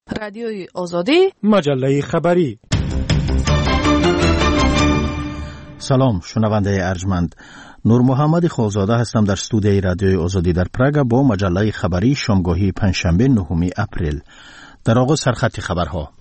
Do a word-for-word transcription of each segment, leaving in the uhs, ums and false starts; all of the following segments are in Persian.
رادیوی آزادی، مجله خبری. سلام شنونده ارجمند، نور محمد خالزاده هستم در استودیوی رادیوی آزادی در پراگ با مجله خبری شامگاهی پنجشنبه نهم اپریل. در آغاز سرخط خبرها.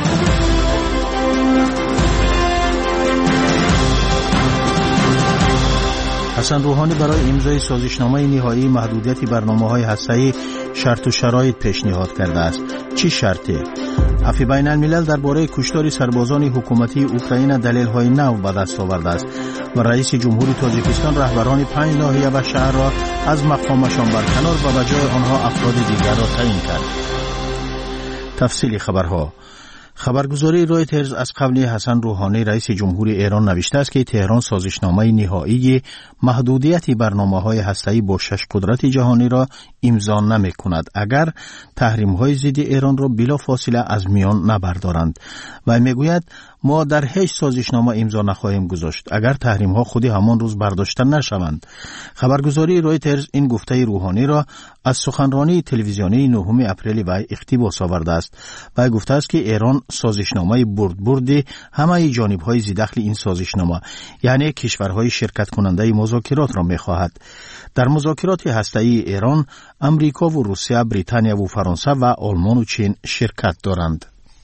حسن روحانی برای امضای سازشنامه نهایی محدودیت برنامه‌های هسته‌ای شرط و شرایط پیشنهاد کرده است. چی شرطی؟ عفو بین الملل درباره کشتار سربازان حکومتی اوکراین دلیل‌های نو به دست آورده است و رئیس جمهوری تاجیکستان رهبران پنج ناحیه و شهر را از مقامشان برکنار و به جای آنها افراد دیگر را تعیین کرد. تفصیل خبرها. خبرگزاری رویترز از قبل حسن روحانی رئیس جمهوری ایران نوشته است که تهران سازشنامه نهایی محدودیت برنامه‌های هسته‌ای با شش قدرت جهانی را امضا نمی‌کند اگر تحریم‌های ضد ایران را بلافاصله از میان نبردارند و میگوید ما در هیچ سازشنامه امضا نخواهیم گذاشت اگر تحریم‌ها خودی همان روز برداشته نشوند. خبرگزاری رویترز این گفته روحانی را از سخنرانی تلویزیونی نهم اپریل و اقتباس آورده است و گفته است که ایران سازشنامه برد بردی همه جانب‌های ذی‌دخل این سازشنامه یعنی کشورهای شرکت کننده مذاکرات را می‌خواهد. در مذاکرات هسته‌ای ایران امریکا و روسیه، بریتانیا و فرانسه و آلمان و چین شرکت دارند.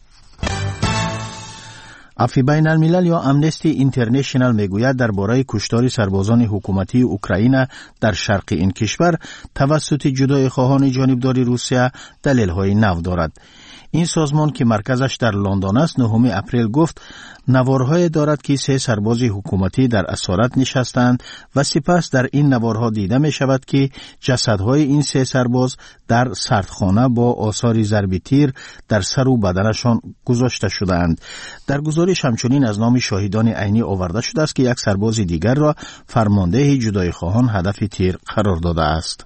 عفو بین الملل یا امنستی اینترنشنال میگوید درباره کشتار سربازان حکومتی اوکراین در شرق این کشور توسط جدای خواهان جانبدار روسیه دلیل‌های نو دارد. این سازمان که مرکزش در لندن است نهم اپریل گفت نوارهای دارد که سه سرباز حکومتی در اسارت نشستند و سپس در این نوارها دیده می شود که جسدهای این سه سرباز در سردخانه با آثار ضرب تیر در سر و بدنشان گذاشته شده‌اند. در گزارش همچنین از نام شاهدان عینی آورده شده است که یک سرباز دیگر را فرمانده جدای خواهان هدف تیر قرار داده است.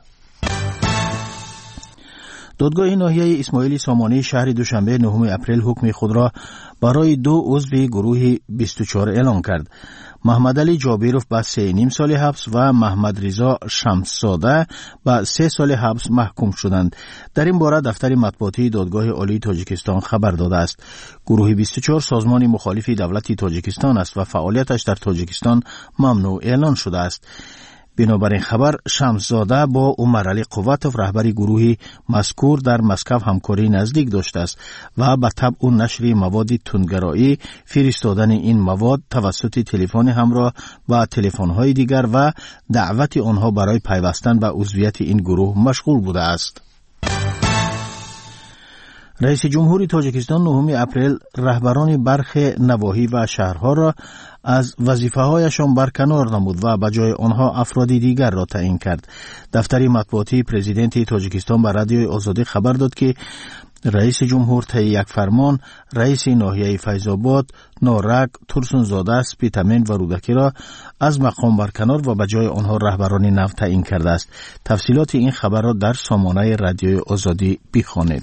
دادگاه ناحیه اسماعیل سامانی شهر دوشنبه نهم اپریل حکم خود را برای دو عضو گروه بیست و چهار اعلان کرد. محمد علی جابیروف به سه نیم سال حبس و محمد رضا شمس‌زاده به سه سال حبس محکوم شدند. در این باره دفتر مطبوعاتی دادگاه عالی تاجیکستان خبر داده است. گروه بیست و چهار سازمان مخالف دولت تاجیکستان است و فعالیتش در تاجیکستان ممنوع اعلان شده است. بنابراین خبر شمس‌زاده با عمر علی قوتوف رهبری گروه مذکور در مسکو همکاری نزدیک داشته است و به تبع اون نشر مواد تندگرایی، فرستادن این مواد توسط تلفن همراه و تلفن‌های دیگر و دعوت آنها برای پیوستن به عضویت این گروه مشغول بوده است. رئیس جمهوری تاجیکستان نهم اپریل رهبران برخی نواحی و شهرها را از وظیفه‌هایشان برکنار نمود و به جای آنها افرادی دیگر را تعیین کرد. دفتر مطبوعاتی پرزیدنت تاجیکستان به رادیوی آزادی خبر داد که رئیس جمهور طی یک فرمان رئیس ناحیه فیض‌آباد، نارک، ترسونزاده، سپیتامن و رودکی را از مقام برکنار و به جای آنها رهبران نو تعیین کرده است. تفصیلات این خبر را در سامانه رادیوی آزادی بخوانید.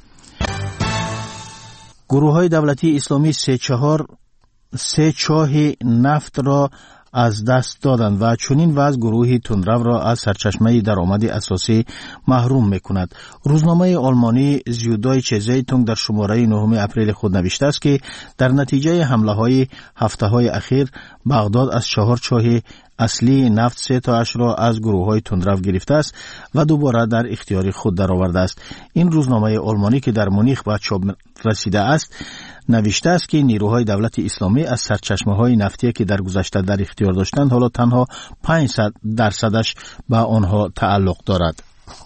گروه‌های دولتی اسلامی سه چهار سه چاه نفت را از دست دادند و چنین وضع گروه تندرو را از سرچشمه درآمد اساسی محروم می‌کند. روزنامه آلمانی زیودایچه زیتونگ در شماره نهم اپریل خود نوشته است که در نتیجه حمله‌های هفته‌های اخیر بغداد از چهار چاه اصلی نفت سه تاش را از گروه‌های تندرو گرفته است و دوباره در اختیار خود درآورده است. این روزنامه آلمانی که در مونیخ به چاپ رسیده است نوشته است که نیروهای دولت اسلامی از سرچشمه‌های نفتی که در گذشته در اختیار داشتند حالا تنها پنج درصدش به آنها تعلق دارد.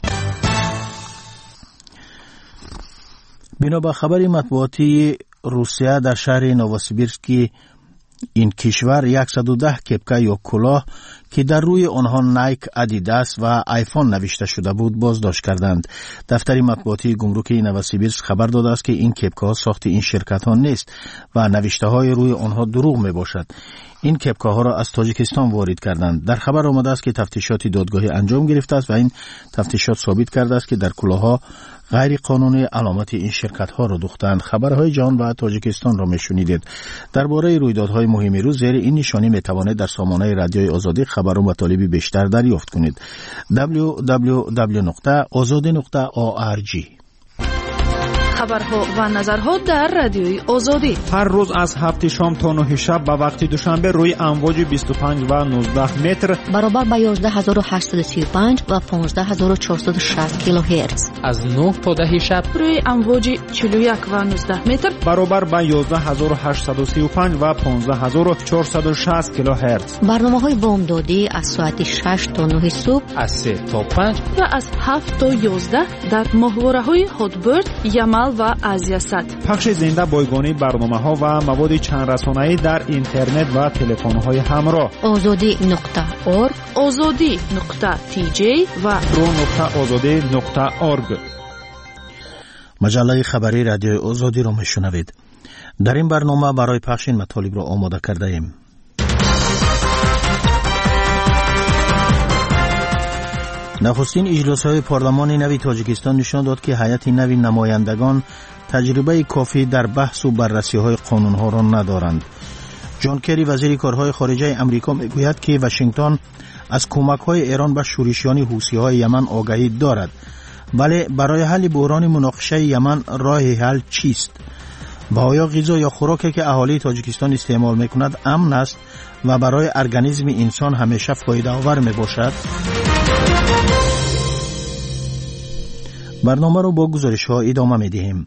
بنا به خبر مطبوعاتی روسیه در شهر نووسیبیرسک این کشور صد و ده کپکه یا کلاه که در روی آنها نایک، ادیداس و آیفون نوشته شده بود بازداشت کردند. دفتر مطبوعاتی گمرک نووسیبیرسک خبر داده است که این کپکه ها ساخت این شرکت ها نیست و نوشته های روی آنها دروغ می باشد. این کپکه ها را از تاجیکستان وارد کردند. در خبر آمده است که تفتیشات دادگاهی انجام گرفته است و این تفتیشات ثابت کرده است که در کلاه ها غیر قانونی علامت این شرکت ها را دوختند. خبرهای جهان و تاجیکستان را میشنیدید. درباره رویدادهای مهم روز زیر این نشانی می توانید در سامانه رادیوی آزادی خبر و مطالب بیشتر دریافت کنید. دبلیو دبلیو دبلیو نقطه آزادی نقطه او آر جی خبرها و نظرها در رادیوی آزادی. هر روز از هفت شام تا نه شب به وقت دوشنبه روی امواج بیست و پنج و نوزده متر برابر با یازده هزار و هشتصد و سی و پنج و پانزده هزار و چهارصد و شصت کیلوهرتز. از نه تا ده شب روی امواج چهل و یک و نوزده متر برابر با یازده هزار و هشتصد و سی و پنج و پانزده هزار و چهارصد و شصت کیلوهرتز. برنامه‌های بامدادی از ساعت شش تا نه صبح، از سه تا پنج و از هفت تا یازده در ماهواره‌های هاتبرد، یمل و ازیاست. پخش زنده بایگانی برنامه‌ها و مواد چند رسانه‌ای در اینترنت و تلفن‌های همراه. آزادی نقطه اورگ، آزادی نقطه تی جی و رو نقطه آزادی نقطه اورگ. مجله خبری رادیو آزادی رو میشنوید. در این برنامه برای پخش این مطالب را آماده کرده ایم. نخستین اجلاس‌های پارلمان نوی تاجیکستان نشان داد که هیئت نوی نمایندگان تجربه کافی در بحث و بررسی‌های قانون‌ها را ندارند. جان کری وزیر کارهای خارجه آمریکا میگوید که واشنگتن از کمک‌های ایران به شورشیان حوثی‌های یمن آگاهی دارد، ولی برای حل بحران مناقشه یمن راه حل چیست؟ و آیا غذا یا خوراکی که اهالی تاجیکستان استعمال می‌کند امن است و برای ارگانیسم انسان همیشه فایده‌آور میباشد؟ برنامه رو با گزارش‌ها ادامه می‌دهیم.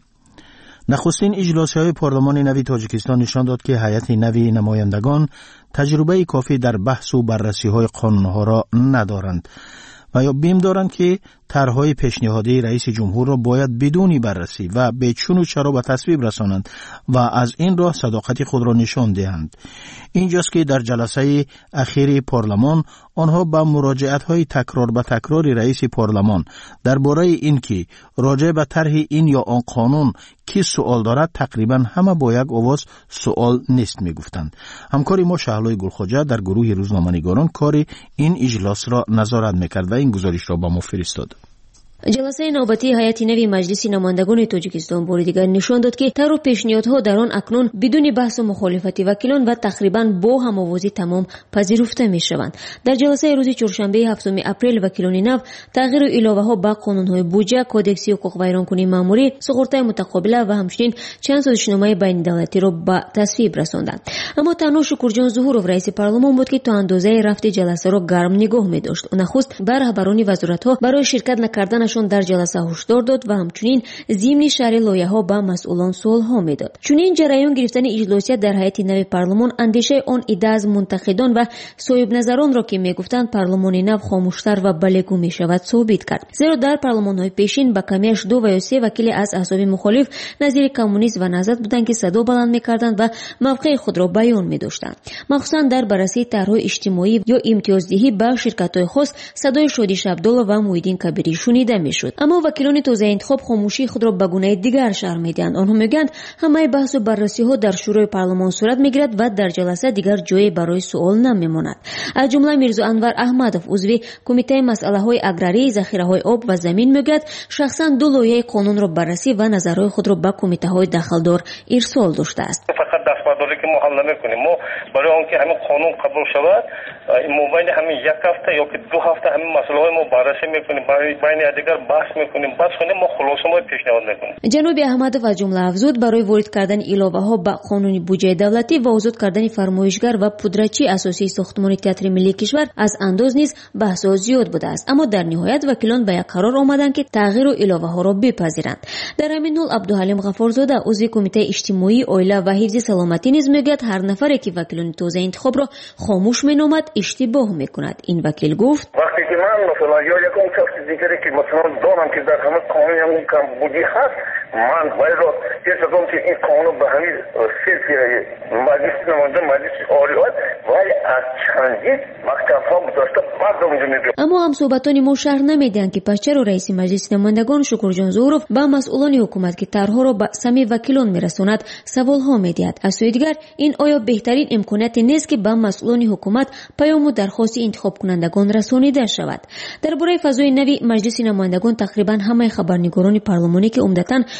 نخستین اجلاس‌های پارلمان نوی تاجیکستان نشان داد که هیئت نوی نمایندگان تجربه کافی در بحث و بررسی‌های قانون‌ها را ندارند و یا بیم دارند که طرح‌های پیشنهادی رئیس جمهور را باید بدون بررسی و به چون و چرا به تصویب رسانند و از این راه صداقت خود را نشان دهند. اینجاست که در جلسه اخیر پارلمان آنها با مراجعت‌های تکرار به تکرار رئیس پارلمان درباره اینکه راجع به طرح این یا آن قانون کی سوال دارد تقریبا همه با یک آواز سوال نیست میگفتند. همکار ما شهلای گلخواجه در گروه روزنامه‌نگاران کار این اجلاس را نظارت میکرد و این گزارش را به ما فرستاد. جلسه نوبتی هیئت نوی مجلس نمایندگان تاجیکستان بار دیگر نشان داد که طرح و پیشنهادها در آن اکنون بدون بحث و مخالفت وکیلان و تقریبا با هم‌آوازی تمام پذیرفته می‌شوند. در جلسه روز چهارشنبه هفتم اپریل وکیلان نو تغییر و علاوه‌ها به قانون‌های بودجه، کودکس حقوق ویرانکنی مأموری، سقوط‌های متقابله و همچنین چند سازشنامه بین‌الدولتی را به تصویب رساندند. اما تنها شکرجان ظهورов رئیس پارلمان بود که تا اندازه رفت جلسه را گرم نگاه می‌داشت. نخست بر رهبران وزارت‌ها برای شرکت نکردن در جلسه هشدار داد و همچنین ضمن شرح لایحه‌ها به مسئولان سوال‌ها می‌داد. چنین جریان گرفتن اجلاسیت در هیئت نوی پارلمان اندیشه آن ایده از منتقدان و صاحب نظران را که می‌گفتند پارلمان نو خاموشتر و بلگو می‌شود ثابت کرد. زیرا در پارلمان‌های پیشین با کمیش دو و یا سه وکیل از احزاب مخالف نظیر کمونیست و نهضت بودند که صدا بلند می‌کردند و موقع خود را بیان می‌داشتند. مخصوصاً در بررسی طرح‌های اجتماعی یا امتیازدهی به شرکت‌های خاص صدای شادی شبدال و محیدین کبیری شنیده می‌شد. اما وکیلان تازه انتخاب خاموشی خود را به گونه دیگر شرح می‌دهند. آنها میگویند همه بحث و بررسی‌ها در شورای پارلمان صورت می‌گیرد و در جلسه دیگر جایی برای سوال نمی‌ماند. از جمله میرزا انور احمدов عضو کمیته مسائل‌های اگراری، ذخیره‌های آب و زمین میگوید شخصاً دو لایحه قانون را بررسی و نظرهای خود را به کمیته‌های داخلدار ارسال داشته است. فقط دستبرداری که ما حل نمی‌کنیم، ما برای آنکه همین قانون قبول شود این موبایل همین یک هفته یا که دو هفته همین مسائل ما بررسی می‌کنیم، برای بین دیگر بحث می‌کنیم، بعد خودمون ما خلاصه ما پیشنهاد می‌کنیم. جناب احمدов از جمله افزود برای وارد کردن علاوه‌ها به قانون بودجه دولتی و آزاد کردن فرمایشگر و پودرچی اساسی ساختمان تئاتر ملی کشور از انداز نیز بحث‌ها زیاد بوده است، اما در نهایت وکیلان به یک قرار آمدند که تغییر و علاوه‌ها را بپذیرند. در همین حال عبدالحلیم غفارزاده عضو کمیته اجتماعی، عائله و حفظ سلامتی نیز میگوید هر نفری که وکیلان تازه انتخاب را خاموش مینامد اشتباه میکند. این وکیل گفت وقتی که من مثلا یا یکم شخص دیگری که مثلا دارم که در همه قانون هم کم بودی هست، من باید یه چیزم که این قانون به همین صرف مجلس نماینده مجلس عالیات ولی از چندین مکتب ها گذاشته بعد اونجا میگه. اما هم صحبتان ما شرح نمیدهند که پس چرا رئیس مجلس نمایندگان شکرجان ظهورov با مسئولان حکومت که طرحها را به سمع وکیلان میرساند سوال ها میدهد. از سوی دیگر این آیا بهترین امکانیت نیست که به مسئولان حکومت پیام و درخواست انتخاب کنندگان رسانیده شود؟ درباره فضای نوی مجلس نمایندگان تقریبا همه خبرنگاران پارلمانی که عمدتاً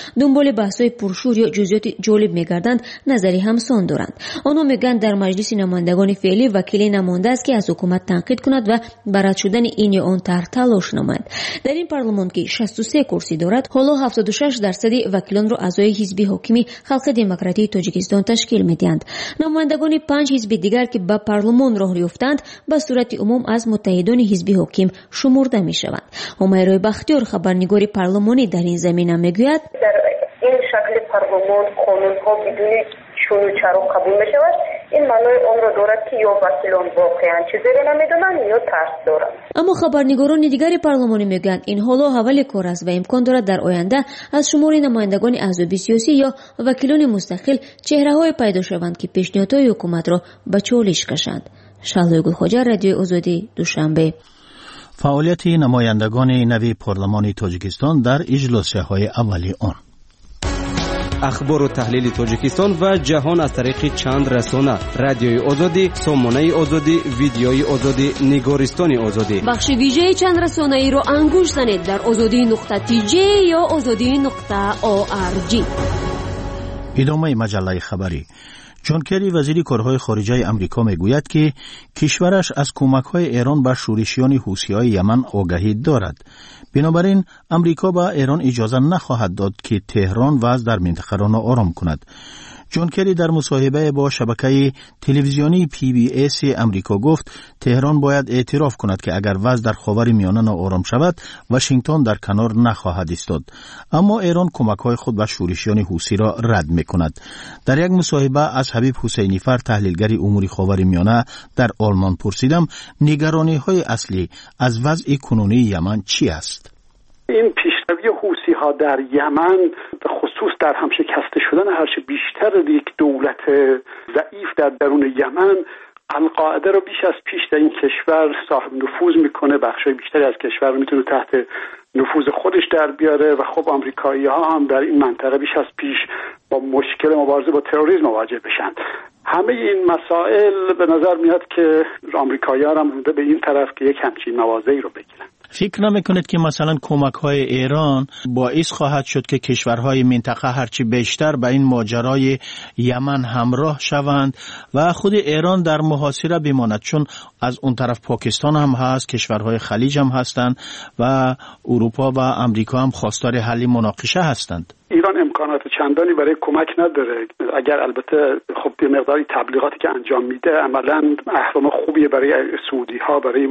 دنبال بحث‌های پرشور یا جزئیات جالب می‌گردند نظری همسان دارند. آنها میگن در مجلس نمایندگان فعلی وکیل نمانده است که از حکومت تنقید کند و بر رد شدن این یا آن طرح تلاش نماید. در این پارلمان که شصت و سه کرسی دارد، حالا هفتاد و شش درصد وکیلان را اعضای حزب حاکم خلق دموکراتی تاجیکستان تشکیل می‌دهند. نمایندگان پنج حزب دیگر که به پارلمان راه یافتند به صورت عموم از متحدان حزب حاکم شمرده می‌شوند. همیرا بختیار خبرنگار پارلمانی در این زمینه میگوید در این شکل پارلمان قانون‌ها بدون چون و چرا قبول می‌شود. این معنای اون را دارد که یا وکیلان واقعا چیزی را نمی‌دونند یا ترس دارند. اما خبرنگاران دیگر پارلمانی میگویند این حالا حول کار است و امکان دارد در آینده از شمار نمایندگان احزاب سیاسی یا وکیلان مستقل چهره‌های پیدا شوند که پیشنهادهای حکومت را به چالش کشند. شهلا گلخواجه، رادیو آزادی، دوشنبه. فعالیت نمایندگان نوی پارلمان تاجیکستان در اجلاس‌های اولی آن. اخبار و تحلیل تاجیکستان و جهان از طریق چند رسانه: رادیوی آزادی، سامانه آزادی، ویدیوی آزادی، نگارستان آزادی. بخش ویژه چند رسانه ای را انگوش زنید در آزادی نقطه تی جی یا آزادی نقطه او آر جی. ادامه مجله خبری. جان کری وزیر کارهای خارجه امریکا میگوید که کشورش از کمک‌های ایران به شورشیان حوثی‌های یمن آگاهی دارد. بنابراین امریکا به ایران اجازه نخواهد داد که تهران وضع در منطقه را ناآرام کند. جان کری در مصاحبه با شبکه تلویزیونی پی بی اس امریکا گفت تهران باید اعتراف کند که اگر وضع در خاورمیانه ناآرام شود واشنگتن در کنار نخواهد ایستاد. اما ایران کمک‌های خود به شورشیان حوثی را رد می‌کند. در یک مصاحبه از حبیب حسینی فر تحلیلگر امور خاورمیانه در آلمان پرسیدم نگرانی‌های اصلی از وضع کنونی یمن چی است؟ این پیشروی حوثی ها در یمن خصوص در هم شکسته شدن هرچه بیشتر یک دولت ضعیف در درون یمن القاعده رو بیش از پیش در این کشور صاحب نفوذ میکنه، بخشای بیشتری از کشور رو میتونه تحت نفوذ خودش در بیاره و خب آمریکایی ها هم در این منطقه بیش از پیش با مشکل مبارزه با تروریسم مواجه بشن. همه این مسائل به نظر میاد که آمریکایی ها هم مونده به این طرف که یک همچین موازه‌ای رو بگیرن. فکر نمیکنید که مثلا کمک‌های ایران باعث خواهد شد که کشورهای منطقه هرچی بیشتر به این ماجرای یمن همراه شوند و خود ایران در محاصره بماند؟ چون از اون طرف پاکستان هم هست، کشورهای خلیج هم هستند و اروپا و امریکا هم خواستار حل مناقشه هستند. ایران امکانات چندانی برای کمک نداره. اگر البته خب به مقداری تبلیغاتی که انجام میده عملاً اهرم خوبیه برای سعودی ها، برای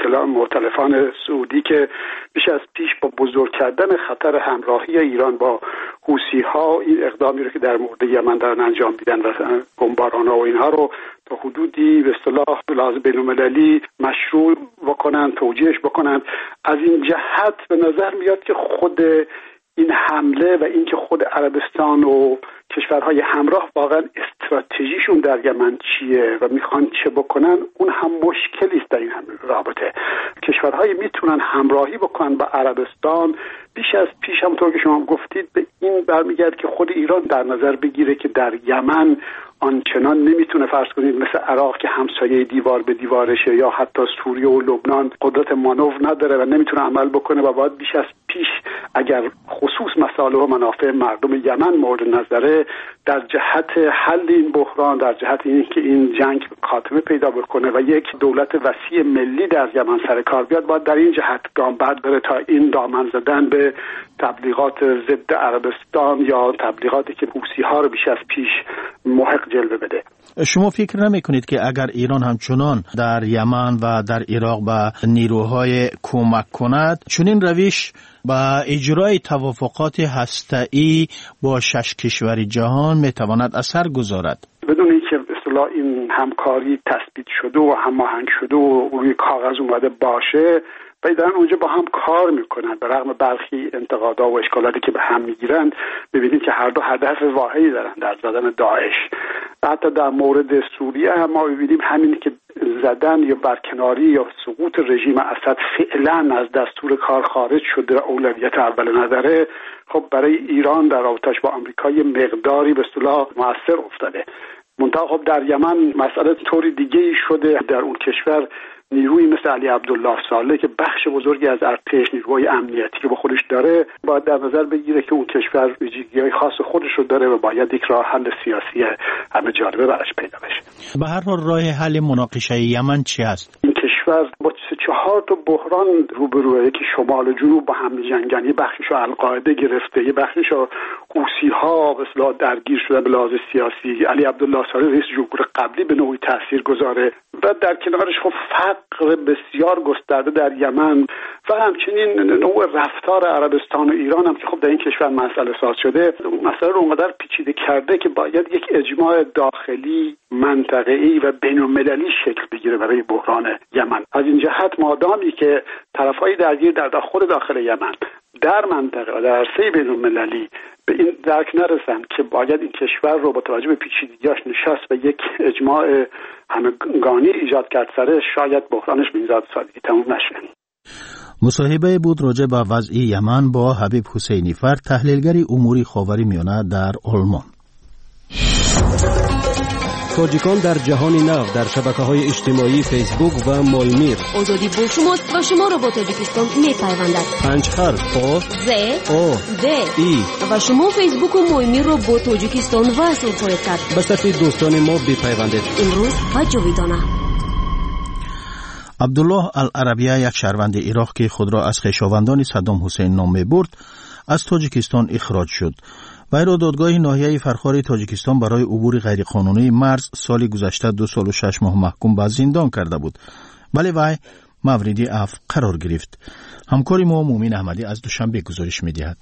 مؤتلفان سعودی که بیش از پیش با بزرگ کردن خطر همراهی ایران با حوثی ها این اقدامی رو که در مورد یمن دارن انجام میدن و بمباران‌ها و اینها رو تا حدودی به اصطلاح لازم بین‌المللی مشروع بکنن، توجیهش بکنن. از این جهت به نظر میاد که خود این حمله و اینکه خود عربستان و کشورهای همراه واقعا استراتژیشون در یمن چیه و میخوان چه بکنن اون هم مشکلی است در این رابطه. کشورهایی میتونن همراهی بکنن با عربستان. بیش از پیش همونطور که شما گفتید به این برمیگرد که خود ایران در نظر بگیره که در یمن آنچنان نمیتونه فرض کنید مثل عراق که همسایه دیوار به دیوارشه یا حتی سوریه و لبنان قدرت مانور نداره و نمیتونه عمل بکنه و باید بیش از پیش اگر خصوص مصالح و منافع مردم یمن مورد نظره در جهت حل این بحران، در جهت اینکه این جنگ خاتمه پیدا بکنه و یک دولت وسیع ملی در یمن سر کار بیاد، باید در این جهت گام برداره تا این دامن زدن به تبلیغات ضد عربستان یا تبلیغاتی که حوثی ها رو بیش از پیش محق جلوه بده. شما فکر نمی کنید که اگر ایران همچنان در یمن و در عراق به نیروهای کمک کند چنین روش با اجرای توافقات هسته‌ای با شش کشور جهان میتواند اثر گذارد؟ بدون اینکه به اصطلاح این همکاری تثبیت شده و هماهنگ شده و روی کاغذ اومده باشه و دارن اونجا با هم کار میکنن، به رغم برخی انتقادها و اشکالاتی که به هم میگیرند، ببینید که هر دو هدف واحدی دارن در زدن داعش. حتی در مورد سوریه هم ما ببینیم همین که زدن یا برکناری یا سقوط رژیم اسد فعلا از دستور کار خارج شده و اولویت اول نداره، خب برای ایران در رابطش با آمریکا یه مقداری به اصطلاح مؤثر افتاده. منتها خب در یمن مسئله طوری دیگه ای شده. در اون کشور نیروی مثل علی عبدالله صالح که بخش بزرگی از ارتش نیروی امنیتی رو با خودش داره باید در نظر بگیره که اون کشور ویژگی‌های خاص خودش رو داره و باید یک راه حل سیاسی همه جانبه براش پیدا بشه. به هر حال راه حل مناقشه یمن چی است؟ این کشور با چهار تا بحران روبروه، یکی شمال و جنوب با هم جنگن، یه بخشیشو القاعده گرفته، یه بخشیشو حوثی‌ها به اصطلاح درگیر شده به لحاظ سیاسی. علی عبدالله صالح رئیس جمهور قبلی به نوعی تاثیرگذاره و در کنارش خب فقر بسیار گسترده در یمن و همچنین نوع رفتار عربستان و ایران هم که خب در این کشور مسئله ساز شده، مسئله رو اونقدر پیچیده کرده که باید یک اجماع داخلی منطقه‌ای و بین‌المللی شکل بگیره برای بحران یمن. از این جهت مادامی که طرفای درگیر در خود داخل یمن در منطقه و در عرصه بین‌المللی به این درک نرسن که باید این کشور رو با توجه به پیچیدگی‌اش نشست و یک اجماع همگانی ایجاد کرد سرش، شاید بحرانش به این سادگی تموم نشه. مصاحبه بود راجع به وضع یمن با حبیب حسینی فر، تحلیلگر امور خاورمیانه در آلمان. تاجیکان در جهان نو در شبکه‌های اجتماعی فیسبوک و مولمیر. آزادی با شماست و شما را با تاجیکستان می‌پیوندد. پنج حرف آ ز او د ای و شما فیسبوک و مولمیر را با تاجیکستان وصل خواهید کرد. به صفحه دوستان ما بپیوندید. امروز و جاویدانه. عبدالله العربیه، یک شهروند عراق که خود را از خویشاوندان صدام حسین نام می‌برد، از تاجیکستان اخراج شد. وی را دادگاه ناحیه فرخار تاجیکستان برای عبور غیرقانونی مرز سال گذشته دو سال و شش ماه محکوم به زندان کرده بود. ولی وی مورد عفو قرار گرفت. همکار ما مومن احمدی از دوشنبه گزارش می‌دهد.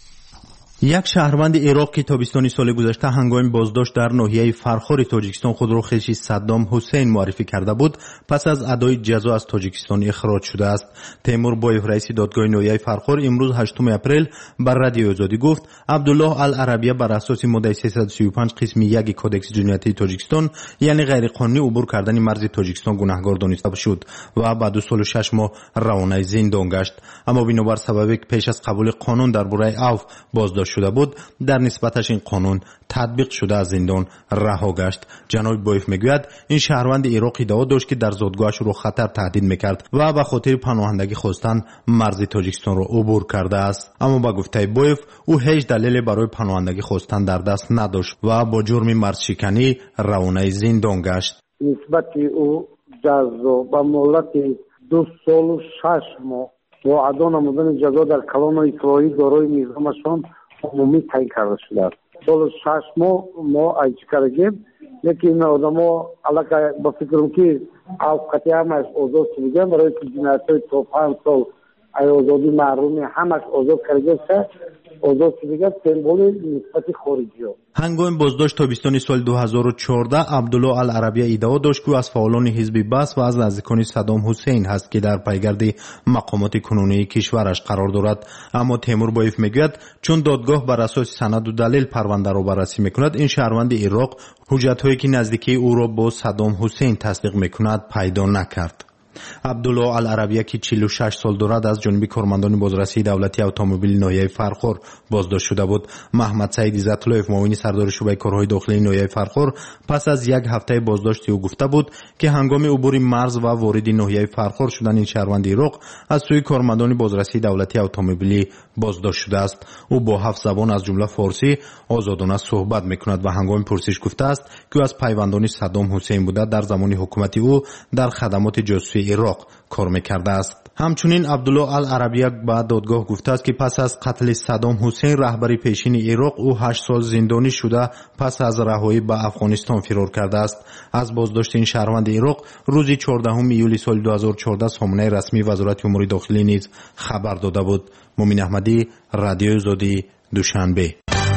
یک شهروند عراق که تابستان سال گذشته هنگام بازداشت در ناحیه فرخار تاجیکستان خود را خویش صدام حسین معرفی کرده بود، پس از ادای جزا از تاجیکستان اخراج شده است. تیمور بایف، رئیس دادگاه ناحیه فرخار، امروز هشتم اپریل بر رادیو آزادی گفت عبدالله العربیه بر اساس ماده سیصد و سی و پنج قسم یک کودکس جنایتی تاجیکستان، یعنی غیرقانونی عبور کردن مرز تاجیکستان، گناهکار دانسته شد و بعد دو سال و شش ماه روانه زندان گشت. اما بنابر سببی که پیش از قبول قانون درباره عفو بازداشت شده بود، در نسبتش این قانون تطبیق شده از زندان رها گشت. جناب بایف میگوید این شهروند عراقی ادعا داشت که در زادگاهش رو خطر تهدید میکرد و به خاطر پناهندگی خواستن مرز تاجیکستان رو عبور کرده است. اما با گفته بایف او هیچ دلیلی برای پناهندگی خواستن در دست نداشت و با جرم مرز شکنی روانه زندان گشت. نسبت او جزا با مهلت دو سال و شش ماه با ادا نمودن جزا در کلان اصلاحی دارای نظامشان عمومی تعیین کرده شده است. سال شش ماه ما ایچ کردیم، لیکن آدما علاقه با فکرم که اوقاتی هم از آزاد شدیم برای که جنایت‌های تا پنج سال ای آزادی محرومی همش آزاد کرده شد. آزاد شدگی سمبول نسبت خارجی ها. هنگام بازداشت تابستان سال دو هزار و چهارده عبدالله العربیه ادعا داشت که از فعالان حزب بث و از نزدیکان صدام حسین هست که در پیگرد مقامات کنونی کشورش قرار دارد. اما تیمور بایف میگوید چون دادگاه بر اساس سند و دلیل پرونده را بررسی میکند، این شهروند عراق حجت‌هایی که نزدیکی او را با صدام حسین تصدیق میکند پیدا نکرد. عبدالله العربیه که چهل و شش سال دارد از جانب کارمندان بازرسی دولتی اتومبیل ناحیه فرخار بازداشت شده بود. محمد سعید عزت‌الله، معاون سردار شعبه کارهای داخلی ناحیه فرخار، پس از یک هفته بازداشت او گفته بود که هنگام عبور مرز و وارد ناحیه فرخار شدن این شهروند عراق از سوی کارمندان بازرسی دولتی اتومبیلی بازداشت شده است. او با هفت زبان از جمله فارسی آزادانه صحبت میکند و هنگام پرسش گفته است که از پیوندان صدام حسین بوده در زمان حکومت او در خدمات جاسوسی عراق کار میکرده است. همچنین عبدالله العربیه به دادگاه گفته است که پس از قتل صدام حسین رهبر پیشین عراق او هشت سال زندانی شده پس از رهایی به افغانستان فرار کرده است. از بازداشت این شهروند عراق روز چهاردهم ایولی سال دو هزار و چهارده سامانه رسمی وزارت امور داخلی نیز خبر داده بود. مومن احمدی، رادیو آزادی، دوشنبه.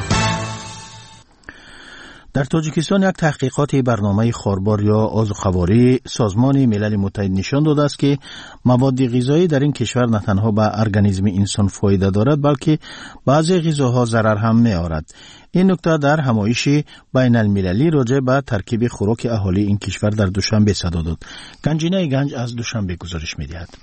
در تاجیکستان یک تحقیقات برنامه خاربار یا آذوقواری سازمان ملل متحد نشان داده است که مواد غذایی در این کشور نه تنها به ارگانیسم انسان فایده دارد بلکه بعضی غذاها ضرر هم می‌آورد. این نکته در همایش بین المللی راجع به ترکیب خوراک اهالی این کشور در دوشنبه صدا داد. گنجینه گنج از دوشنبه گزارش می‌دهد.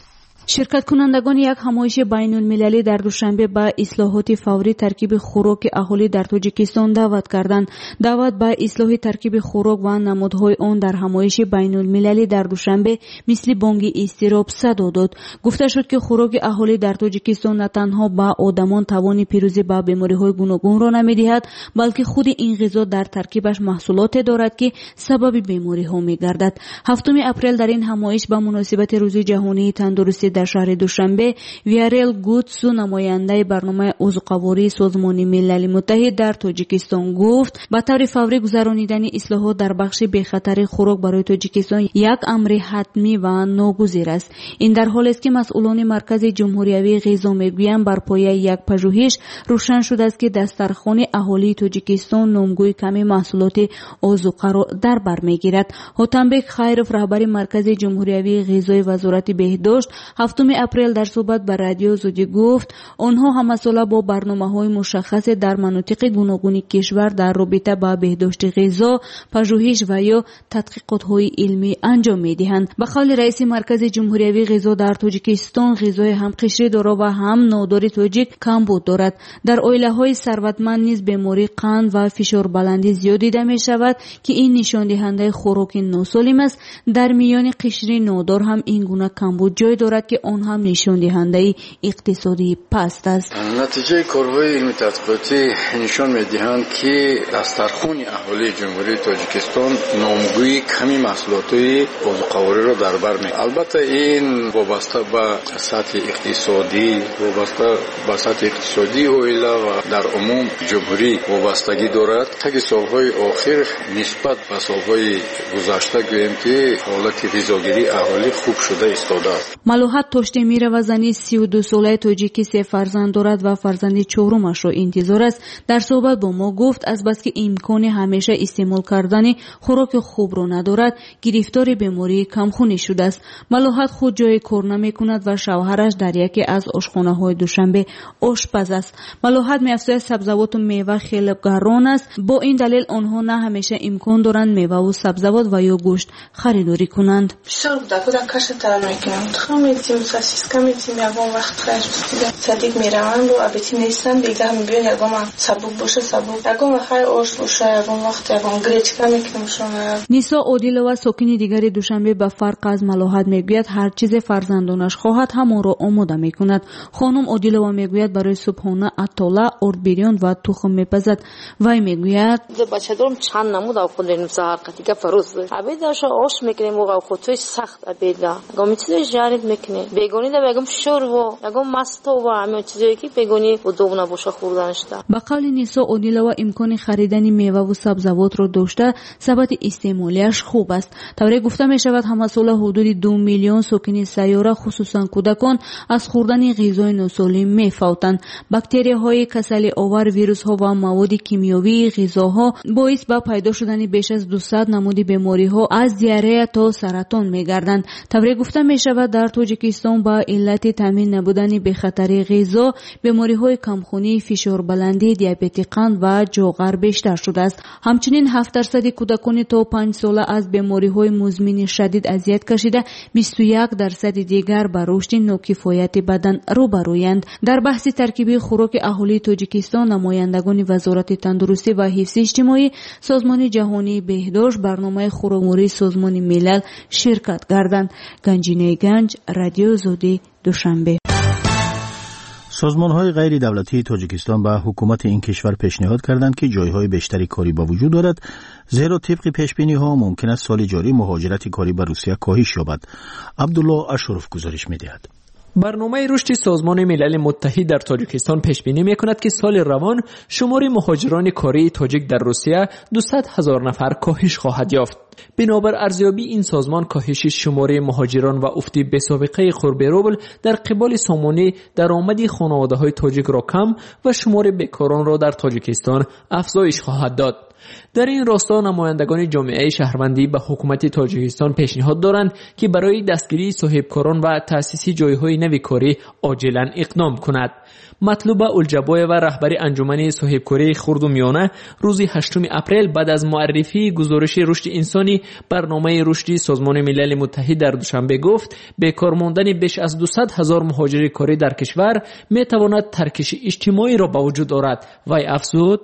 شرکت کنندگان یک همایش بین المللی در دوشنبه به اصلاحات فوری ترکیب خوراک اهالی در تاجیکستان دعوت کردند. دعوت به اصلاح ترکیب خوراک و نمودهای آن در همایش بین المللی در دوشنبه مثل بانگ اضطراب صدا داد. گفته شد که خوراک اهالی در تاجیکستان نه تنها به آدمان توان پیروزی با بیماری‌های گوناگون را نمی‌دهد، بلکه خود این غذا در ترکیبش محصولات دارد که سبب بیماری‌ها می‌گردد. هفتم اپریل در این همایش به مناسبت روز جهانی تندرستی در شهر دوشنبه، ویارل گوتسو نماینده برنامه عضوقواری سازمان ملل متحد در تاجیکستان گفت با طور فوری گذرانیدن اصلاحات در بخش بخطر خوراک برای تاجیکستان یک امر حتمی و ناگزیر است. این در حالی است که مسئولان مرکز جمهوری غذا میگویند بر پایه یک پژوهش روشن شده است که دسترخوان اهالی تاجیکستان نامگوی کمی محصولات عضوقه را در بر میگیرد. هوتنبک خیرف رهبر مرکز جمهوری غذای وزارت بهداشت هفتم اپریل در صحبت با رادیو زودی گفت آنها هم‌ساله با برنامه‌های مشخص در مناطق گوناگون کشور در رابطه با بهداشت غذا پژوهش و یا تحقیقات‌های علمی انجام می‌دهند. به قول رئیس مرکز جمهوری غذا در تاجیکستان، غذای هم قشری دارا و هم نادار تاجیک کمبود دارد. در عائله‌های ثروتمند نیز بیماری قند و فشار بلندی زیاد دیده می‌شود که این نشان دهنده خوراک ناسالم است. در میان قشری نادار هم این گونه کمبود جای دارد که آن هم نشان دهنده اقتصادی پست است. نتیجه کارهای علمی تحقیقاتی نشان می‌دهند که دسترخوان اهالی جمهوری تاجیکستان نامگوی کمی محصولات عضوقواری را در بر می‌گیرد. البته این وابسته به سطح اقتصادی وابسته به سطح اقتصادی عائله و در عموم جمهوری وابستگی دارد. تا سالهای آخر نسبت به سالهای گذشته گوییم که حالت غذاگیری اهالی خوب شده ایستاده است. ملوحت توشتمیر و زنی سی و دو ساله تاجیکی سه فرزند دارد و فرزند چهارمش را انتظار است. در صحبت با ما گفت از بس که امکان همیشه استعمال کردن خوراک خوب را ندارد، گرفتار بیماری کمخونی شده است. ملوحت خود جای کار نمی‌کند و شوهرش در یکی از آشخانه‌های دوشنبه آشپز است. ملوحت می‌افزاید سبزیجات و میوه خیلی گران است. با این دلیل آنها نه همیشه امکان دارند میوه و سبزیجات و یا گوشت خریداری کنند. بیشتر بوده کارش تمام می‌کنم. خمیتیم ساسیسکا می‌تیم یگان وقت خرج بسیده. صدیق می‌روند و ابیتی نیستن دیگه هم بیان یگان سبوک باشه سبوک. یگان وقت آش باشه یگان وقت یگان گریچکا می‌کنم شما. نیسا عادلова ساکن دیگری دوشنبه به فرق از ملوحت میگوید هر چیز فرزندانش خواهد همون را آماده می‌کند. خانم عادلова میگوید برای صبحانه اتولا، ارد بریان و تخم میپزد. وی میگوید بچه‌دارم چند نمود خود این سحر قطعه فروز ابیداش آش میکنیم موقع خودتوی سخت ابیدا گم چیزی جالب میکنه بیگونی ده بگم شوروا یگم مستو و همه چیزایی که بیگونی و دوبنا باشه خوردنش ده. به قول نیسا عادلова امکان خریدن میوه و سبزیجات را داشته ثبت استعمالیش خوب است. طوری گفته می شود همه سال حدود دو میلیون ساکن سیاره خصوصا کودکان از خوردن غذای ناسالم میفوتند. باکتری های کسل آور، ویروس ها و مواد کیمیاوی غذاها باعث به پیدا شدن بیش از دویست نمود بیماری ها از دیاره تا سرطان میگردند. طوری گفته می شود در تاجیکستان با علت تامین نبودن به خطر غذا بیماری های کمخونی، فشار بلندی، دیابت قند و جاغر بیشتر شده است. همچنین هفت درصد کودکان تا پنج ساله از بیماری های مزمن شدید اذیت کشیده، بیست و یک درصد دیگر به رشد ناکفایت بدن روبرویند. در بحث ترکیبی خوراک اهالی تاجیکستان نمایندگان وزارت تندرستی و حفظ اجتماعی، سازمان جهانی بهداشت، برنامه خوراکموری سازمان ملل شرکت کردند. گنجینه گنج، رادیو زودی، دوشنبه. سازمان‌های غیر دولتی تاجیکستان به حکومت این کشور پیشنهاد کردند که جایهای بیشتری کاری با وجود دارد، زیرا طبق پیشبینی‌ها ممکن است سال جاری مهاجرت کاری به روسیه کاهش یابد. عبدالله اشرف گزارش می‌دهد. برنامه رشد سازمان ملل متحد در تاجیکستان پیش بینی می‌کند که سال روان شمار مهاجران کاری تاجیک در روسیه دویست هزار نفر کاهش خواهد یافت. بنابر ارزیابی این سازمان کاهش شمار مهاجران و افت بی‌سابقه قرب روبل در قبال سامانه درآمد خانواده‌های تاجیک را کم و شمار بیکاران را در تاجیکستان افزایش خواهد داد. در این راستا نمایندگان جامعه شهروندی به حکومت تاجیکستان پیشنهاد دارند که برای دستگیری صاحبکاران و تأسیس جایهای نوی کاری عاجلاً اقدام کند. مطلوبه اولجبایو و رهبری انجمن صاحبکاری خرد و میانه روز هشتم اپریل بعد از معرفی گزارش رشد انسانی برنامه رشدی سازمان ملل متحد در دوشنبه گفت بیکار ماندن بیش از دویست هزار مهاجر کاری در کشور می تواند ترکش اجتماعی را به وجود آورد. وی افزود: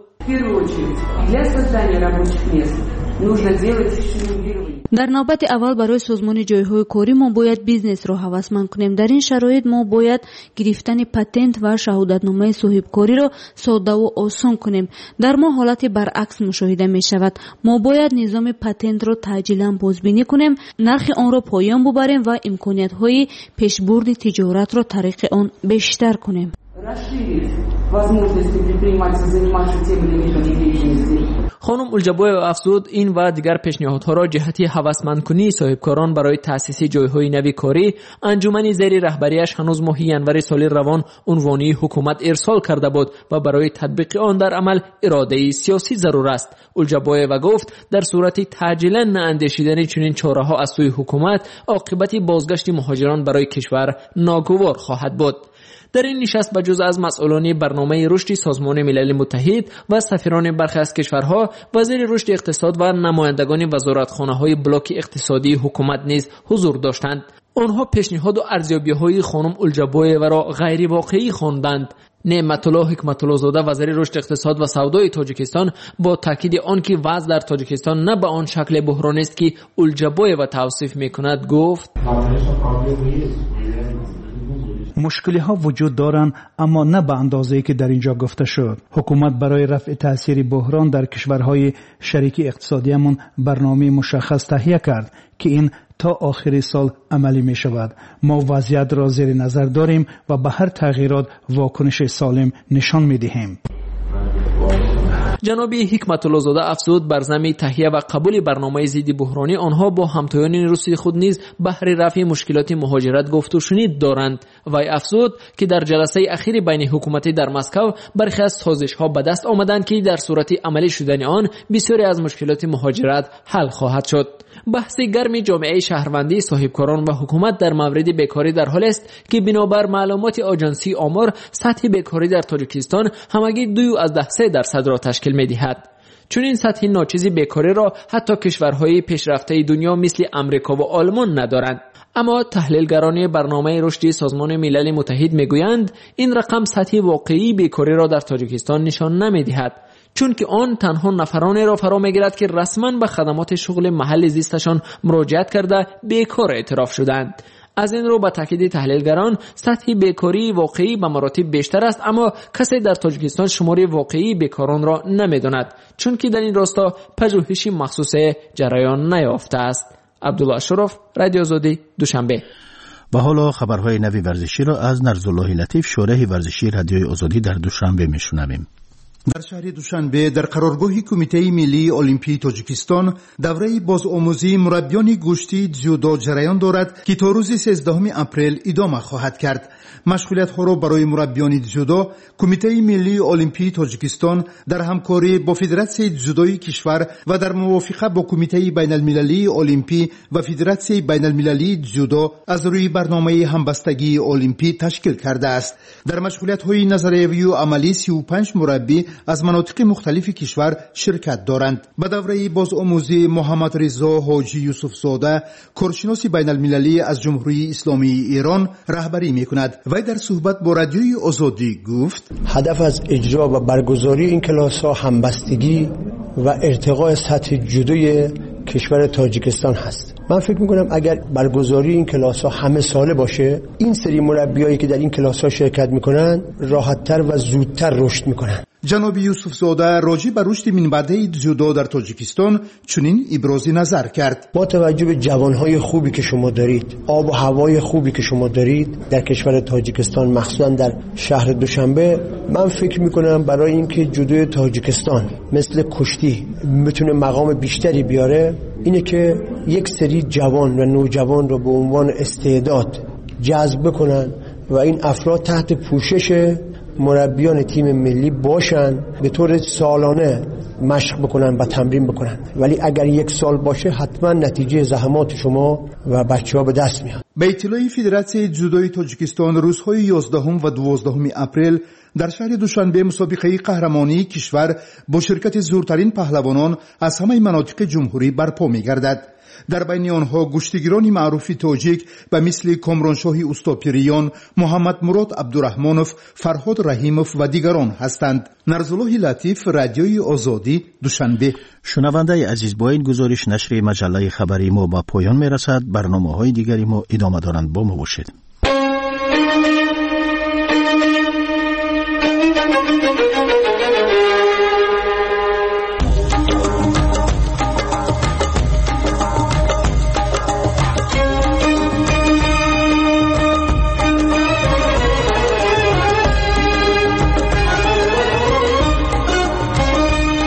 در نوبت اول برای سازمان جایهای کاری ما باید بیزنس را هوسمند کنیم. در این شرایط ما باید گرفتن پتنت و شهادتنامه صاحبکاری را ساده و آسان کنیم. در ما حالت برعکس مشاهده می شود. ما باید نظام پتنت را تعجیلا بازبینی کنیم، نرخ آن را پایان ببریم و امکانیت های پیشبرد تجارت را طریق آن بیشتر کنیم. خانم اولجبایو افزود این و دیگر پیشنهادها را جهتی هوسمندکنی صاحبکاران برای تأسیس جایهای نوی کاری انجمن زیر رهبریش هنوز ماه ینور سال روان عنوانی حکومت ارسال کرده بود و برای تطبیق آن در عمل اراده سیاسی ضرور است. اولجبایو گفت در صورت تعجیلا نااندیشیدن چنین چاره‌ها از سوی حکومت عاقبت بازگشت مهاجران برای کشور ناگوار خواهد بود. در این نشست بجز از مسئولان برنامه رشد سازمان ملل متحد و سفیران برخی از کشورها، وزیر رشد اقتصاد و نمایندگان وزارتخانه‌های بلاک اقتصادی حکومت نیز حضور داشتند. آنها پیشنهاد و ارزیابی‌های خانم اولجبایو را غیر واقعی خواندند. نعمت الله حکمت الله زاده وزیر رشد اقتصاد و سودای تاجیکستان با تاکید آنکه وضع در تاجیکستان نه به آن شکل بحرانی است که اولجبایو توصیف می‌کند گفت: مشکلی ها وجود دارند اما نه به اندازه‌ای که در اینجا گفته شد. حکومت برای رفع تاثیر بحران در کشورهای شریک اقتصادیمون برنامه مشخص تهیه کرد که این تا آخر سال عملی می شود. ما وضعیت را زیر نظر داریم و به هر تغییرات واکنش سالم نشان می دهیم. جناب حکمت الله زاده افزود بر ضمن تهیه و قبول برنامه ضد بحرانی آنها با همتایان روسی خود نیز بهر رفع مشکلات مهاجرت گفت و شنید دارند. و افزود که در جلسه اخیر بین حکومتی در مسکو برخی از سازش‌ها به دست آمدند که در صورت عملی شدن آن بسیاری از مشکلات مهاجرت حل خواهد شد. بحث گرم جامعه شهروندی، صاحبکاران و حکومت در مورد بیکاری در حال است که بنابر معلومات آژانسی آمار سطح بیکاری در تاجیکستان همگی دو از ده سه درصد را تشکیل می‌دهد. چون این سطح ناچیز بیکاری را حتی کشورهای پیشرفته دنیا مثل امریکا و آلمان ندارند. اما تحلیلگران برنامه رشد سازمان ملل متحد میگویند این رقم سطح واقعی بیکاری را در تاجیکستان نشان نمی‌دهد، چون که آن تنها نفرانی را فرا میگیرد که رسما به خدمات شغل محل زیستشان مراجعت کرده بیکار اعتراف شدند. از این رو با تاکید تحلیلگران سطح بیکاری واقعی به مراتب بیشتر است، اما کسی در تاجیکستان شماره واقعی بیکاران را نمیداند، چون که در این راستا پژوهشی مخصوص جریان نیافته است. عبدالله اشرف، رادیو آزادی، دوشنبه. و حالا خبرهای نوی ورزشی را از نرزالله لطیف، شورای ورزشی رادیوی آزادی در دوشنبه میشنویم. در شهر دوشنبه در قرارگاه کمیته ملی المپی تاجیکستان دوره بازآموزی مربیان گشتی جودو جریان دارد که تا روز سیزدهم اپریل ادامه خواهد کرد. مشغولیت‌ها را برای مربیان جودو کمیته ملی المپی تاجیکستان در همکاری با فدراسیون جودوی کشور و در موافقت با کمیته بین المللی المپی و فدراسیون بین المللی جودو از روی برنامه همبستگی المپی تشکیل کرده است. در مشغولیت‌های نظریه‌ای و عملی سی و پنج مربی از مناطق مختلف کشور شرکت دارند. به دوره بازآموزی محمد رضا حاجی یوسف زاده، کارشناس بین المللی از جمهوری اسلامی ایران رهبری می‌کند. وی در صحبت با رادیوی آزادی گفت: هدف از اجرا و برگزاری این کلاس‌ها همبستگی و ارتقاء سطح جودوی کشور تاجیکستان هست. من فکر میکنم اگر برگزاری این کلاس ها همه ساله باشه، این سری مربیایی که در این کلاس ها شرکت میکنن راحتتر و زودتر رشد میکنن. جناب یوسف زاده راجع به رشد منبع‌های جودو در تاجیکستان چنین ابراز نظر کرد: با توجه به جوانهای خوبی که شما دارید، آب و هوای خوبی که شما دارید در کشور تاجیکستان، مخصوصا در شهر دوشنبه، من فکر میکنم برای اینکه جودوی تاجیکستان مثل کشتی بتونه مقام بیشتری بیاره، اینه که یک سری جوان و نوجوان رو به عنوان استعداد جذب کنن و این افراد تحت پوشش مربیان تیم ملی باشن، به طور سالانه مشق بکنن و تمرین بکنن، ولی اگر یک سال باشه حتما نتیجه زحمات شما و بچه‌ها به دست میاد. به اطلاع فدراسیون جودوی تاجیکستان روزهای یازدهم و دوازدهم اپریل در شهر دوشنبه مسابقه قهرمانی کشور با شرکت زورترین پهلوانان از همه مناطق جمهوری برپا می‌گردد. در بین آنها گشتیگران معروف تاجیک به مثل کامرانشاه اوستاپیریان، محمد مراد عبدالرحمانوف، فرهاد رحیموف و دیگران هستند. نرزالله لطیف، رادیوی آزادی، دوشنبه. شنونده عزیز، با این گزارش نشر مجله خبری ما با پایان میرسد. برنامه‌های دیگری ما ادامه دارند. با ما باشید.